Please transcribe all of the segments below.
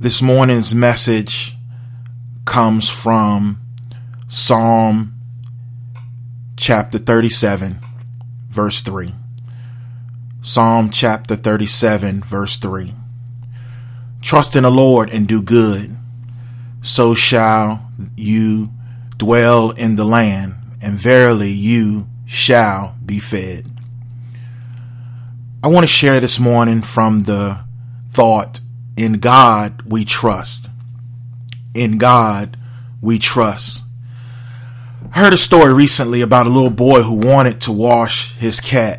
This morning's message comes from Psalm chapter 37, verse 3. Psalm chapter 37, verse 3. Trust in the Lord and do good, so shall you dwell in the land, and verily you shall be fed. I want to share this morning from the thought, in God we trust. In God we trust. I heard a story recently about a little boy who wanted to wash his cat.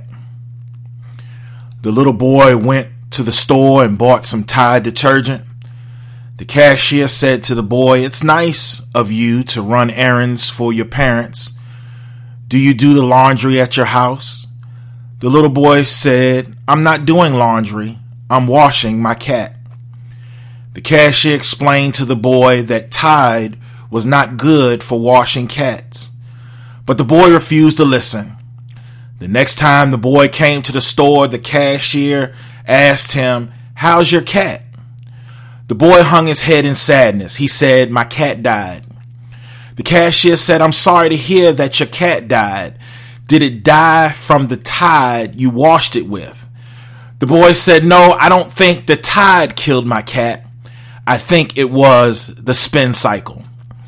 The little boy went to the store and bought some Tide detergent. The cashier said to the boy, "It's nice of you to run errands for your parents. Do you do the laundry at your house?" The little boy said, "I'm not doing laundry. I'm washing my cat." The cashier explained to the boy that Tide was not good for washing cats, but the boy refused to listen. The next time the boy came to the store, the cashier asked him, "How's your cat?" The boy hung his head in sadness. He said, "My cat died." The cashier said, "I'm sorry to hear that your cat died. Did it die from the Tide you washed it with?" The boy said, "No, I don't think the Tide killed my cat. I think it was the spin cycle."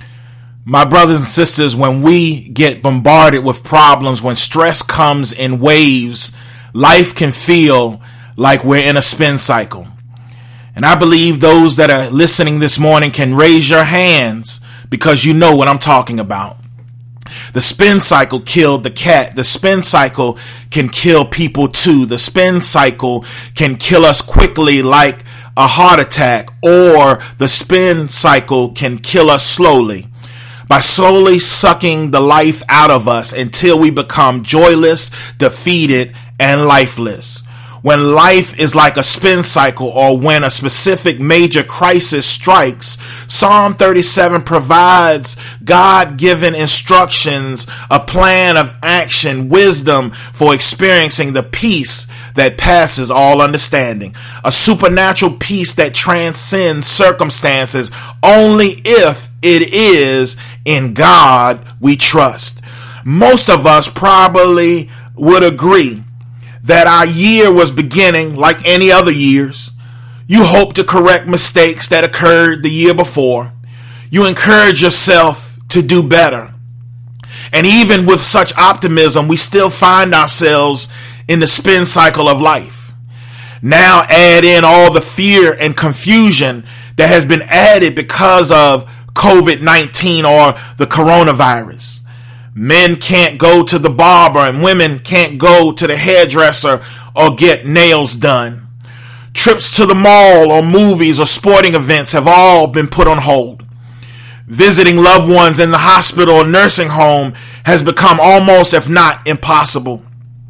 My brothers and sisters, when we get bombarded with problems, when stress comes in waves, life can feel like we're in a spin cycle. And I believe those that are listening this morning can raise your hands because you know what I'm talking about. The spin cycle killed the cat. The spin cycle can kill people too. The spin cycle can kill us quickly like a heart attack, or the spin cycle can kill us slowly by slowly sucking the life out of us until we become joyless, defeated, and lifeless. When life is like a spin cycle, or when a specific major crisis strikes, Psalm 37 provides God-given instructions, a plan of action, wisdom for experiencing the peace that passes all understanding, a supernatural peace that transcends circumstances only if it is in God we trust. Most of us probably would agree that our year was beginning like any other years. You hope to correct mistakes that occurred the year before. You encourage yourself to do better. And even with such optimism, we still find ourselves in the spin cycle of life. Now add in all the fear and confusion that has been added because of COVID-19 or the coronavirus. Men can't go to the barber and women can't go to the hairdresser or get nails done. Trips to the mall or movies or sporting events have all been put on hold. Visiting loved ones in the hospital or nursing home has become almost, if not impossible.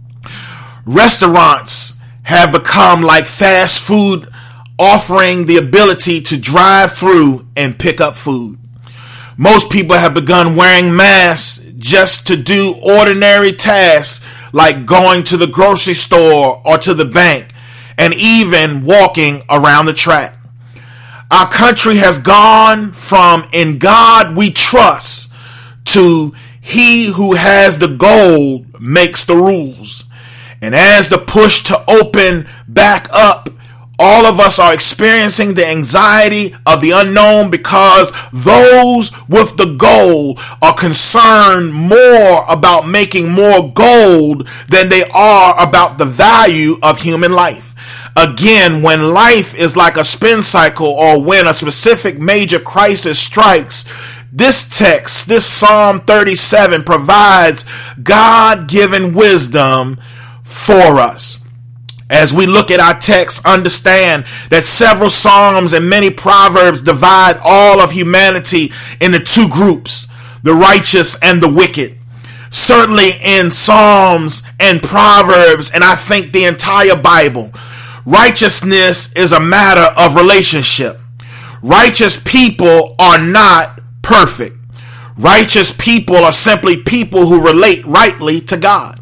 Restaurants have become like fast food, offering the ability to drive through and pick up food. Most people have begun wearing masks just to do ordinary tasks like going to the grocery store or to the bank, and even walking around the track. Our country has gone from "in God we trust" to "he who has the gold makes the rules." And as the push to open back up, all of us are experiencing the anxiety of the unknown because those with the gold are concerned more about making more gold than they are about the value of human life. Again, when life is like a spin cycle, or when a specific major crisis strikes, this text, this Psalm 37, provides God-given wisdom for us. As we look at our text, understand that several Psalms and many Proverbs divide all of humanity into two groups, the righteous and the wicked. Certainly in Psalms and Proverbs, and I think the entire Bible, righteousness is a matter of relationship. Righteous people are not perfect. Righteous people are simply people who relate rightly to God.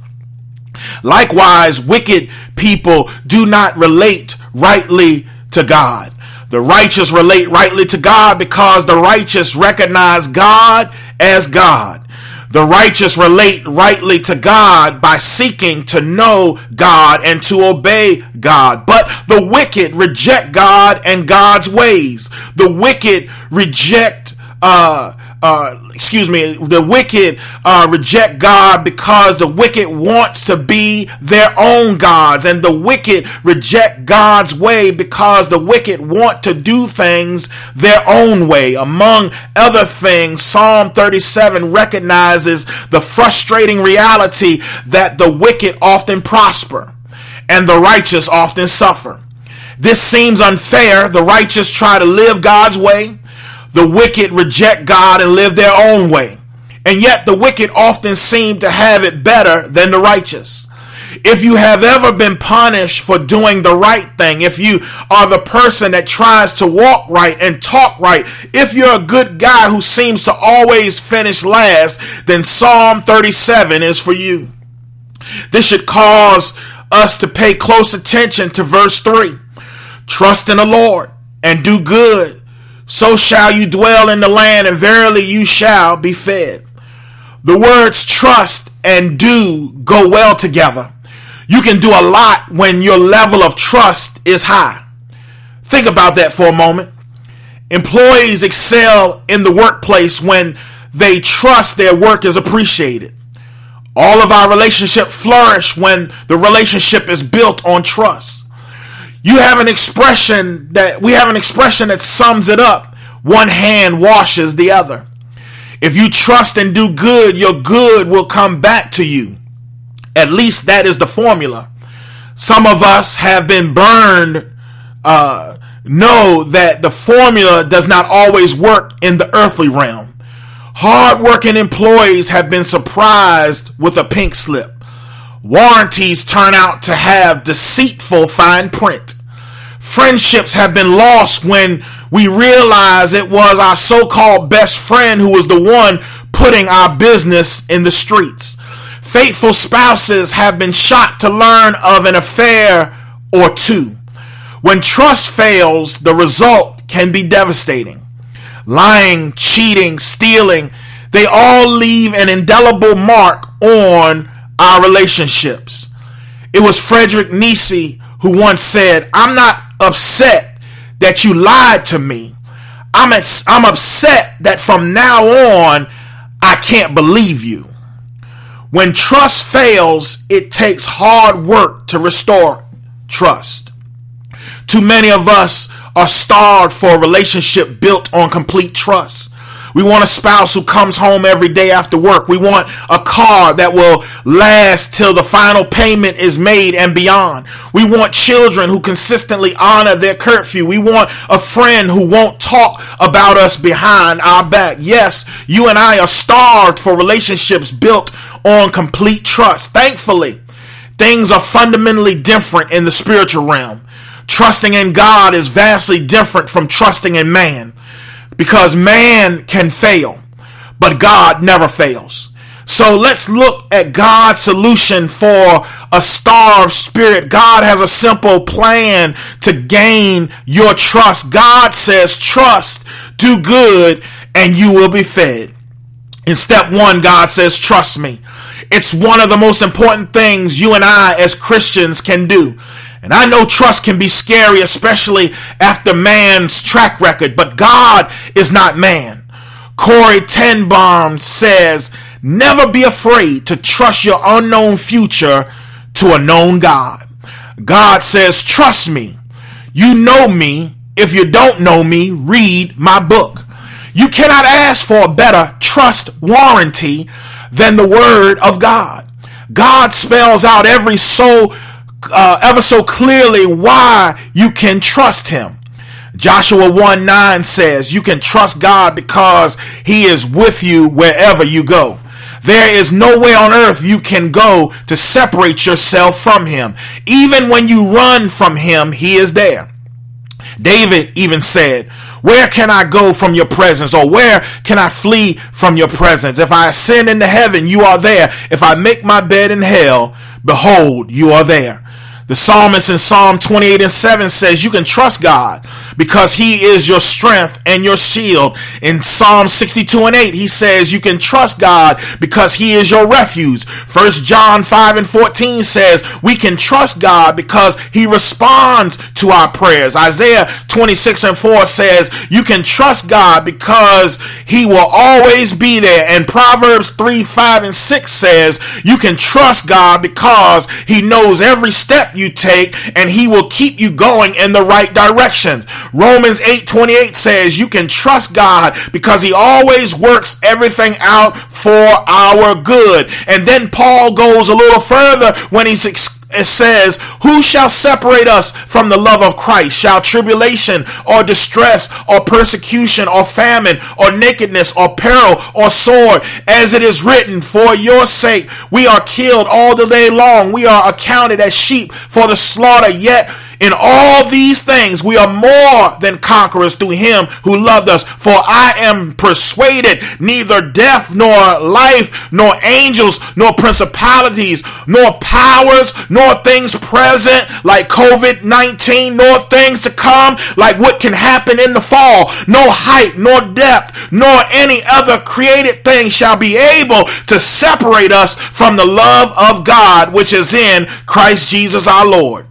Likewise, wicked people do not relate rightly to God. The righteous relate rightly to God because the righteous recognize God as God. The righteous relate rightly to God by seeking to know God and to obey God. But the wicked reject God and God's ways. The wicked reject reject God because the wicked wants to be their own gods, and the wicked reject God's way because the wicked want to do things their own way. Among other things, Psalm 37 recognizes the frustrating reality that the wicked often prosper and the righteous often suffer. This seems unfair. The righteous try to live God's way. The wicked reject God and live their own way. And yet the wicked often seem to have it better than the righteous. If you have ever been punished for doing the right thing, if you are the person that tries to walk right and talk right, if you're a good guy who seems to always finish last, then Psalm 37 is for you. This should cause us to pay close attention to verse 3. Trust in the Lord and do good. So shall you dwell in the land, and verily you shall be fed. The words trust and do go well together. You can do a lot when your level of trust is high. Think about that for a moment. Employees excel in the workplace when they trust their work is appreciated. All of our relationships flourish when the relationship is built on trust. We have an expression that sums it up. One hand washes the other. If you trust and do good, your good will come back to you. At least that is the formula. Some of us have been burned, know that the formula does not always work in the earthly realm. Hard-working employees have been surprised with a pink slip. Warranties turn out to have deceitful fine print. Friendships have been lost when we realize it was our so-called best friend who was the one putting our business in the streets. Faithful spouses have been shocked to learn of an affair or two. When trust fails, the result can be devastating. Lying, cheating, stealing, they all leave an indelible mark on our relationships. It was Frederick Nietzsche who once said, "I'm not upset that you lied to me. I'm upset that from now on, I can't believe you." When trust fails, it takes hard work to restore trust. Too many of us are starved for a relationship built on complete trust. We want a spouse who comes home every day after work. We want a car that will last till the final payment is made and beyond. We want children who consistently honor their curfew. We want a friend who won't talk about us behind our back. Yes, you and I are starved for relationships built on complete trust. Thankfully, things are fundamentally different in the spiritual realm. Trusting in God is vastly different from trusting in man. Because man can fail, but God never fails. So let's look at God's solution for a starved spirit. God has a simple plan to gain your trust. God says, trust, do good, and you will be fed. In step 1, God says, trust me. It's one of the most important things you and I as Christians can do. And I know trust can be scary, especially after man's track record, but God is not man. Corrie ten Boom says, never be afraid to trust your unknown future to a known God. God says, trust me. You know me. If you don't know me, read my book. You cannot ask for a better trust warranty than the word of God. God spells out ever so clearly why you can trust him. Joshua 1:9 says you can trust God because he is with you wherever you go. There is no way on earth you can go to separate yourself from him. Even when you run from him, he is there. David even said, where can I go from your presence? Or where can I flee from your presence? If I ascend into heaven, you are there. If I make my bed in hell, behold, you are there. The psalmist in Psalm 28:7 says you can trust God because he is your strength and your shield. In Psalm 62:8, he says you can trust God because he is your refuge. 1 John 5:14 says we can trust God because he responds to our prayers. Isaiah 26:4 says you can trust God because he will always be there. And Proverbs 3:5-6 says you can trust God because he knows every step you take and he will keep you going in the right direction. Romans 8:28 says you can trust God because he always works everything out for our good. And then Paul goes a little further when it says, who shall separate us from the love of Christ? Shall tribulation or distress or persecution or famine or nakedness or peril or sword? As it is written, for your sake we are killed all the day long. We are accounted as sheep for the slaughter. Yet in all these things we are more than conquerors through him who loved us. For I am persuaded neither death nor life nor angels nor principalities nor powers nor things present like COVID-19 nor things to come like what can happen in the fall, no height nor depth nor any other created thing shall be able to separate us from the love of God which is in Christ Jesus our Lord.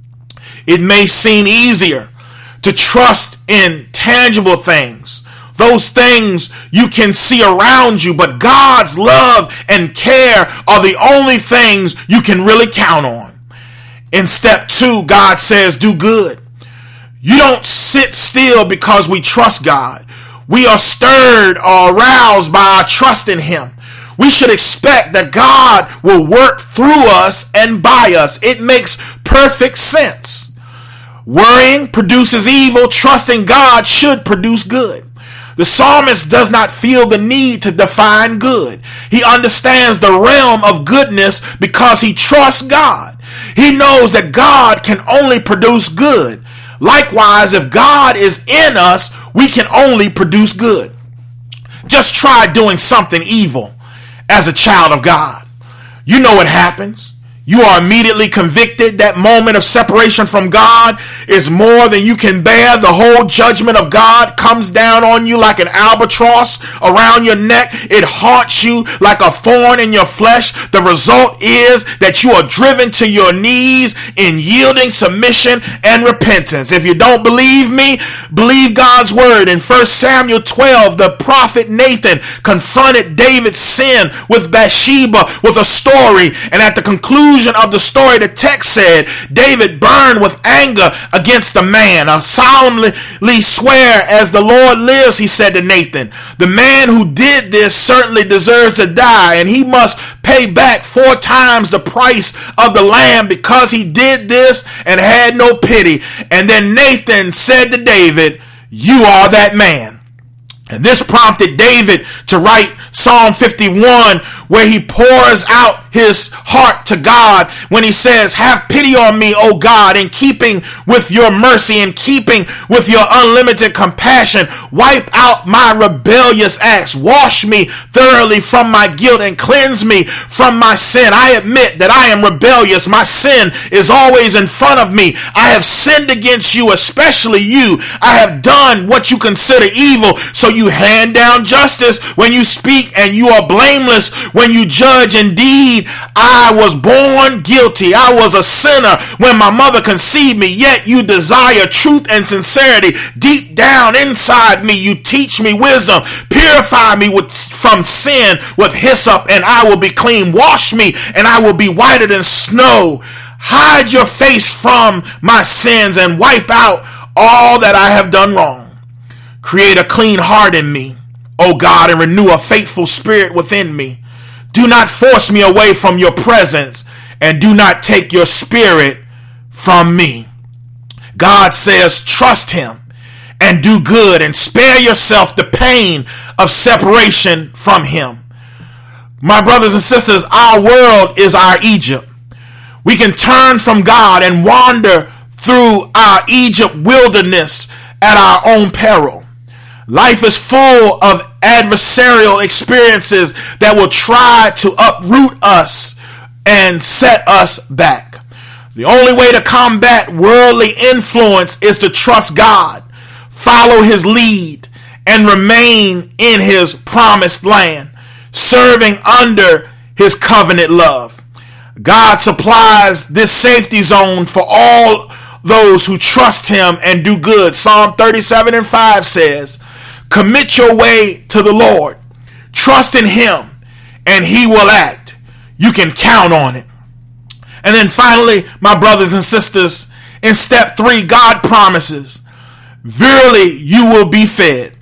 It may seem easier to trust in tangible things, those things you can see around you, but God's love and care are the only things you can really count on. In step 2, God says, do good. You don't sit still because we trust God. We are stirred or aroused by our trust in him. We should expect that God will work through us and by us. It makes perfect sense. Worrying produces evil. Trusting God should produce good. The psalmist does not feel the need to define good. He understands the realm of goodness because he trusts God. He knows that God can only produce good. Likewise, if God is in us, we can only produce good. Just try doing something evil as a child of God. You know what happens. You are immediately convicted. That moment of separation from God is more than you can bear. The whole judgment of God comes down on you like an albatross around your neck. It haunts you like a thorn in your flesh. The result is that you are driven to your knees in yielding, submission, and repentance. If you don't believe me, believe God's word. In 1 Samuel 12, the prophet Nathan confronted David's sin with Bathsheba with a story, and at the conclusion of the story, the text said David burned with anger against the man. I solemnly swear as the Lord lives, he said to Nathan, the man who did this certainly deserves to die, and he must pay back 4 times the price of the lamb because he did this and had no pity. And then Nathan said to David, you are that man. And this prompted David to write Psalm 51, where he pours out his heart to God when he says, have pity on me, O God, in keeping with your mercy, in keeping with your unlimited compassion. Wipe out my rebellious acts. Wash me thoroughly from my guilt and cleanse me from my sin. I admit that I am rebellious. My sin is always in front of me. I have sinned against you, especially you. I have done what you consider evil, so you hand down justice when you speak, and you are blameless when you judge. Indeed, I was born guilty. I was a sinner when my mother conceived me, yet you desire truth and sincerity. Deep down inside me, you teach me wisdom. Purify me from sin with hyssop, and I will be clean. Wash me, and I will be whiter than snow. Hide your face from my sins and wipe out all that I have done wrong. Create a clean heart in me, O God, and renew a faithful spirit within me. Do not force me away from your presence, and do not take your spirit from me. God says, trust him and do good and spare yourself the pain of separation from him. My brothers and sisters, our world is our Egypt. We can turn from God and wander through our Egypt wilderness at our own peril. Life is full of adversarial experiences that will try to uproot us and set us back. The only way to combat worldly influence is to trust God. follow his lead, and remain in his promised land, serving under his covenant love. God supplies this safety zone for all those who trust him and do good. Psalm 37:5 says, commit your way to the Lord. Trust in him and he will act. You can count on it. And then finally, my brothers and sisters, in step 3, God promises, verily you will be fed.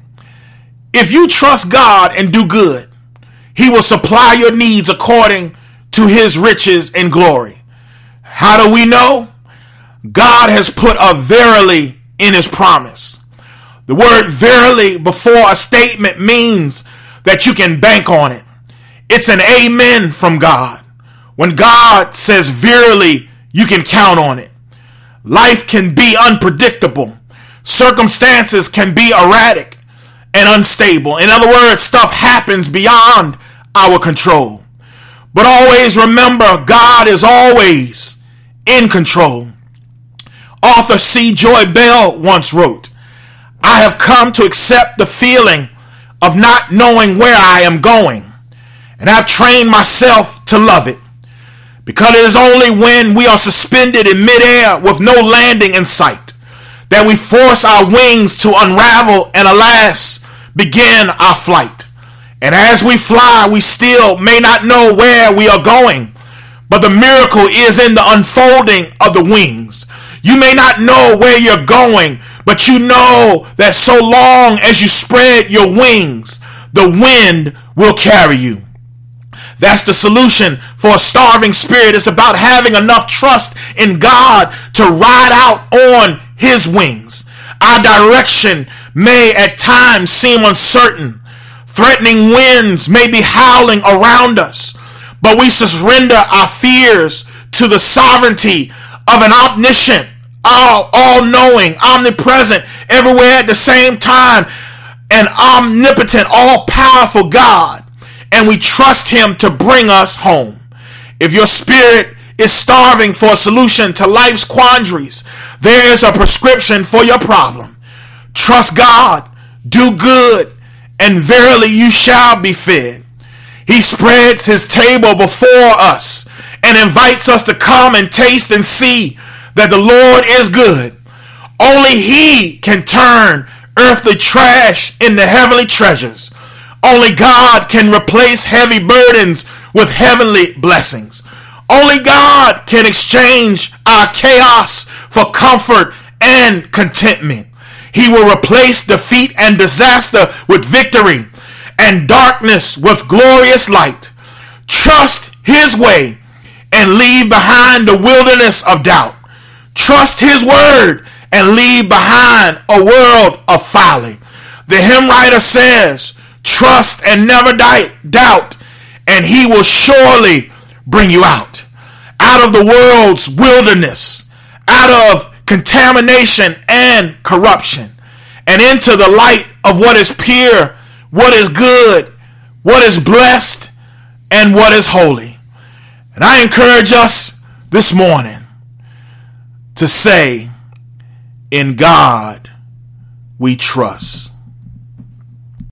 If you trust God and do good, he will supply your needs according to his riches and glory. How do we know? God has put a verily in his promise. The word verily before a statement means that you can bank on it. It's an amen from God. When God says verily, you can count on it. Life can be unpredictable. Circumstances can be erratic and unstable. In other words, stuff happens beyond our control. But always remember, God is always in control. Author C. Joy Bell once wrote, I have come to accept the feeling of not knowing where I am going, and I've trained myself to love it, because it is only when we are suspended in midair with no landing in sight that we force our wings to unravel and, alas, begin our flight. And as we fly, we still may not know where we are going, but the miracle is in the unfolding of the wings. You may not know where you're going, but you know that so long as you spread your wings, the wind will carry you. That's the solution for a starving spirit. It's about having enough trust in God to ride out on his wings. Our direction may at times seem uncertain. Threatening winds may be howling around us, but we surrender our fears to the sovereignty of an omniscient, all-knowing, omnipresent, everywhere at the same time, an omnipotent, all-powerful God, and we trust him to bring us home. If your spirit is starving for a solution to life's quandaries, there is a prescription for your problem. Trust God, do good, and verily you shall be fed. He spreads his table before us and invites us to come and taste and see that the Lord is good. Only he can turn earthly trash into heavenly treasures. Only God can replace heavy burdens with heavenly blessings. Only God can exchange our chaos for comfort and contentment. He will replace defeat and disaster with victory and darkness with glorious light. Trust his way and leave behind the wilderness of doubt. Trust his word and leave behind a world of folly. The hymn writer says, trust and never doubt, and he will surely bring you out of the world's wilderness, out of contamination and corruption, and into the light of what is pure, what is good, what is blessed, and what is holy. And I encourage us this morning to say, in God we trust.